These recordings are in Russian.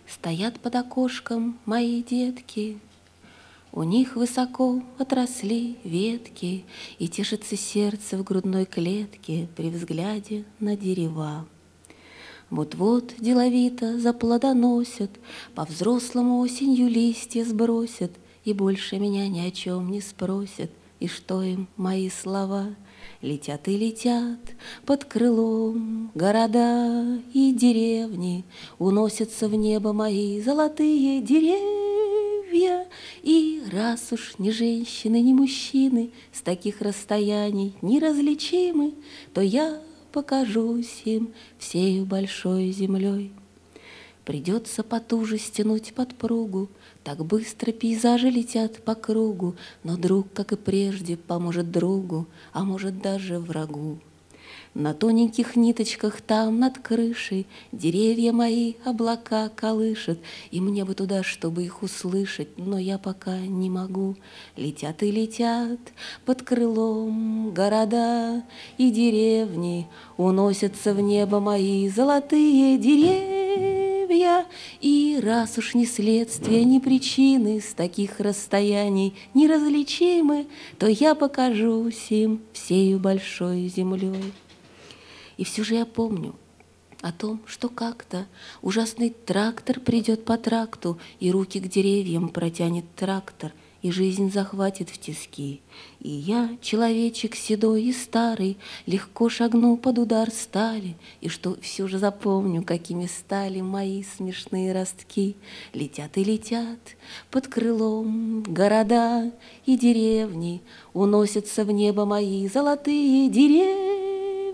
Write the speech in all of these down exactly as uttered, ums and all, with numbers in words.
Стоят под окошком мои детки, у них высоко отросли ветки, и тешится сердце в грудной клетке при взгляде на дерева. Вот-вот деловито заплодоносят, по-взрослому осенью листья сбросят, и больше меня ни о чем не спросят. И что им мои слова? Летят и летят под крылом города и деревни, уносятся в небо мои золотые деревья. И раз уж ни женщины, ни мужчины с таких расстояний неразличимы, то я покажусь им всею большой землей. Придется потуже стянуть подпругу, так быстро пейзажи летят по кругу, но друг, как и прежде, поможет другу, а может даже врагу. На тоненьких ниточках там над крышей деревья мои облака колышет, и мне бы туда, чтобы их услышать, но я пока не могу. Летят и летят под крылом города и деревни, уносятся в небо мои золотые деревья. И раз уж ни следствия, ни причины с таких расстояний неразличимы, то я покажусь им всею большой землей. И все же я помню о том, что как-то ужасный трактор придет по тракту, и руки к деревьям протянет трактор, и жизнь захватит в тиски. И я, человечек седой и старый, легко шагну под удар стали, и что все же запомню, какими стали мои смешные ростки. Летят и летят под крылом города и деревни, уносятся в небо мои золотые деревья.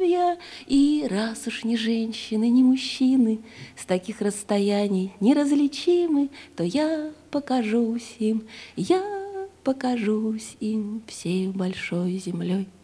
И раз уж ни женщины, ни мужчины с таких расстояний неразличимы, то я покажусь им, я покажусь им всею большой землей.